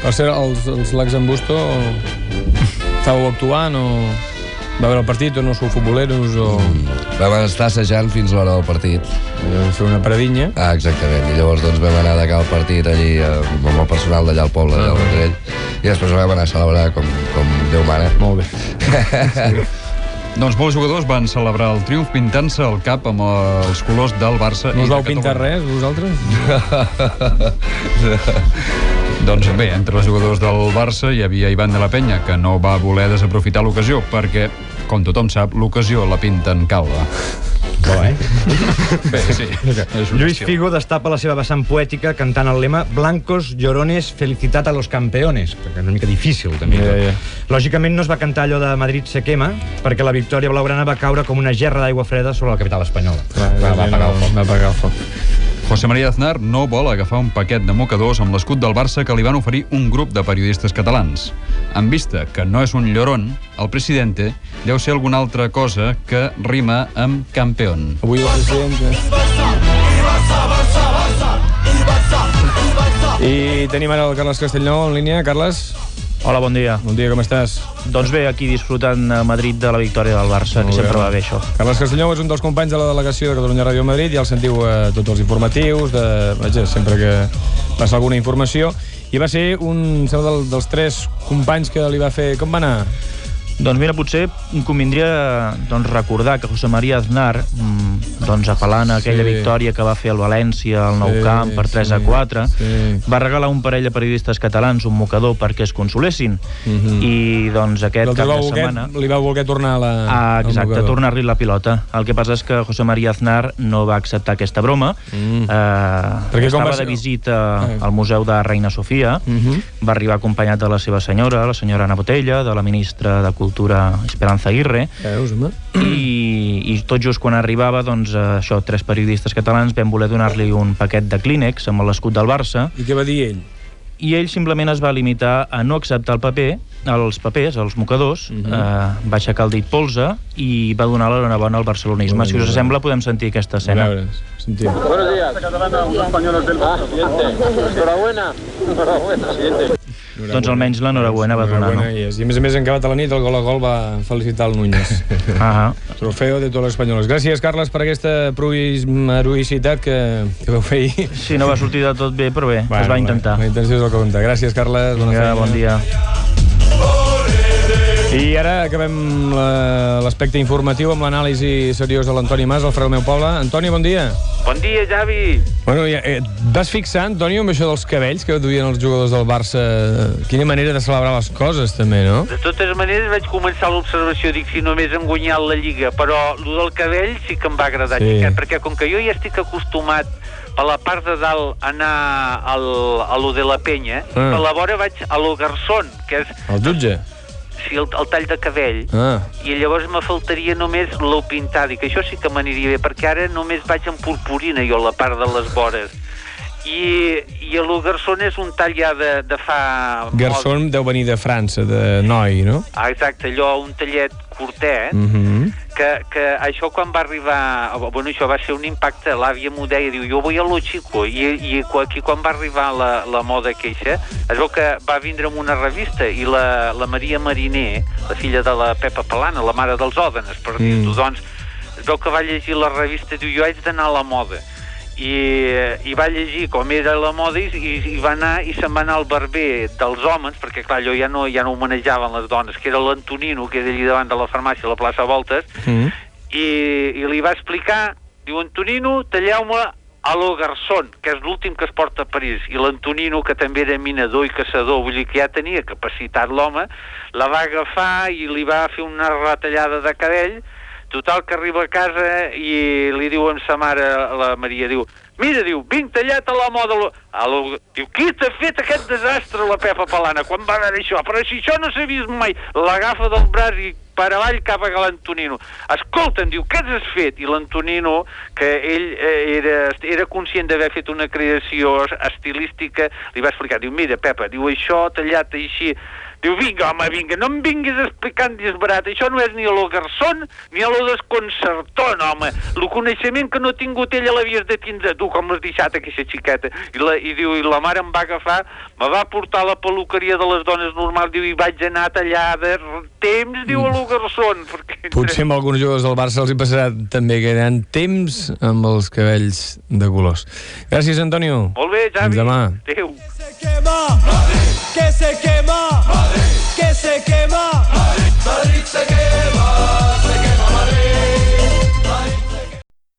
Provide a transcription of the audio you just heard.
Per ser els Lacs en Busto, estàveu actuant o va veure el partit o no sou futboleros o... Vam estar assajant fins a l'hora del partit. Fer una paradinya. Exactament, i llavors doncs vam anar a acabar el partit allí amb el personal d'allà al poble, d'allà al Vendrell, i després vam anar a celebrar com Déu mana. Molt bé. Doncs molts jugadors van celebrar el triomf pintant-se el cap amb els colors del Barça. No us vau pintar res, vosaltres? Doncs bé, entre els jugadors del Barça hi havia Ivan de la Peña, que no va voler desaprofitar l'ocasió, perquè, com tothom sap, l'ocasió la pinten calva. Bé, sí. Lluís Figo destapa la seva vessant poètica cantant el lema Blancos, llorones, felicitat a los campeones, perquè és una mica difícil també. Lògicament no es va cantar allò de Madrid se quema, perquè la victòria blaugrana va caure com una gerra d'aigua freda sobre la capital espanyola. Va apagar el foc. José María Aznar no vol agafar un paquet de mocadors amb l'escut del Barça que li van oferir un grup de periodistes catalans. En vista que no és un llorón, el presidente deu ser alguna altra cosa que rima amb campeón. Avui el presidente... I tenim ara el Carles Castellnou en línia. Carles? Hola, bon dia. Bon dia, com estàs? Doncs bé, aquí disfrutant a Madrid de la victòria del Barça, que sempre va bé això. Carles Castellnou és un dels companys de la delegació de Catalunya Ràdio Madrid, ja el sentiu a tots els informatius, sempre que passa alguna informació, i va ser un dels 3 companys que li va fer... Com va anar? Doncs mira, potser convindria recordar que José María Aznar, apel·lant a aquella victòria que va fer el València al Nou Camp per 3-4, va regalar un parell de periodistes catalans un mocador perquè es consolessin. I doncs aquest cap de setmana... Li va voler tornar exacte, tornar-li la pilota. El que passa és que José María Aznar no va acceptar aquesta broma. Estava de visita al Museu de Reina Sofia, va arribar acompanyat de la seva senyora, la senyora Ana Botella, de la ministra de Cultura Esperanza Aguirre, i tot just quan arribava, doncs, 3 periodistes catalans vam voler donar-li un paquet de Kleenex amb l'escut del Barça. I què va dir ell? I ell simplement es va limitar a no acceptar els papers, els mocadors, va aixecar el dit polze i va donar l'enhorabona al barcelonisme. Si us sembla, podem sentir aquesta escena. Buenos días, catalana, españoles del Barça, presidente. Enhorabuena, presidente. Doncs almenys l'enhorabona va donar, no? I a més en acabat a la nit el gol a gol va felicitar el Núñez. Trofeo de tots els espanyols. Gràcies, Carles, per aquesta heroïcitat que vau fer ahir. Sí, no va sortir de tot bé, però bé, es va intentar. La intenció és el que compta. Gràcies, Carles. Bon dia. I ara acabem l'aspecte informatiu amb l'anàlisi seriós de l'Antoni Mas, el freu del meu poble. Antoni, bon dia. Bon dia, Javi. Bueno, vas fixar, Antoni, amb això dels cabells que duien els jugadors del Barça? Quina manera de celebrar les coses, també, no? De totes maneres, vaig començar l'observació, dic, si només han guanyat la Lliga, però el del cabell sí que em va agradar, perquè com que jo ja estic acostumat per la part de dalt anar a lo de la penya, per la vora vaig a lo Garzón, que és... El jutge? Sí, el tall de cabell. I llavors me faltaria només lo pintat, i que això sí que m'aniria bé, perquè ara només vaig amb purpurina jo a la part de les vores. I el Garzón és un tall ja de fa... Garzón deu venir de França, de noi, no? Exacte, allò, un tallet curtet, que això quan va arribar... Bueno, això va ser un impacte, l'àvia m'ho deia, diu, jo vull a lo chico, i aquí quan va arribar la moda queixa, es veu que va vindre amb una revista, i la Maria Mariner, la filla de la Pepa Palana, la mare dels Òdenes, per dir-ho, doncs, es veu que va llegir la revista, diu, jo haig d'anar a la moda. I va llegir com era la moda i va anar i se'n va anar al barber dels homes, perquè clar, allò ja no ho manejaven les dones, que era l'Antonino, que és allí davant de la farmàcia a la plaça Voltes, i li va explicar, diu, Antonino, talleu-me a lo Garzón, que és l'últim que es porta a París, i l'Antonino, que també era minador i caçador, vull dir que ja tenia capacitat l'home, la va agafar i li va fer una retallada de cabell. Total, que arriba a casa i li diu amb sa mare, la Maria, diu, mira, diu, vinc tallat a la moda. Diu, qui t'ha fet aquest desastre, la Pepa Palana, quan va veure això? Però si això no s'ha vist mai. L'agafa del braç i per avall cap a l'Antonino. Escolta'm, diu, què has fet? I l'Antonino, que ell era conscient d'haver fet una creació estilística, li va explicar, diu, mira, Pepa, diu, això tallat així, Diu, vinga, home, vinga, no em vinguis explicant disbarat. Això no és ni a lo garçon ni a lo desconcertón, home. El coneixement que no ha tingut ella l'havies de tindre tu, com l'has deixat aquesta xiqueta. I diu, i la mare em va agafar, me va portar a la peluqueria de les dones normals, diu, i vaig anar tallada. Temps, diu, a lo garçon. Potser amb alguns jugadors del Barça els hi passarà també que eren temps amb els cabells de colors. Gràcies, Antonio. Molt bé, Javi. Fins demà. Adéu. Que se quema, que se quema, que se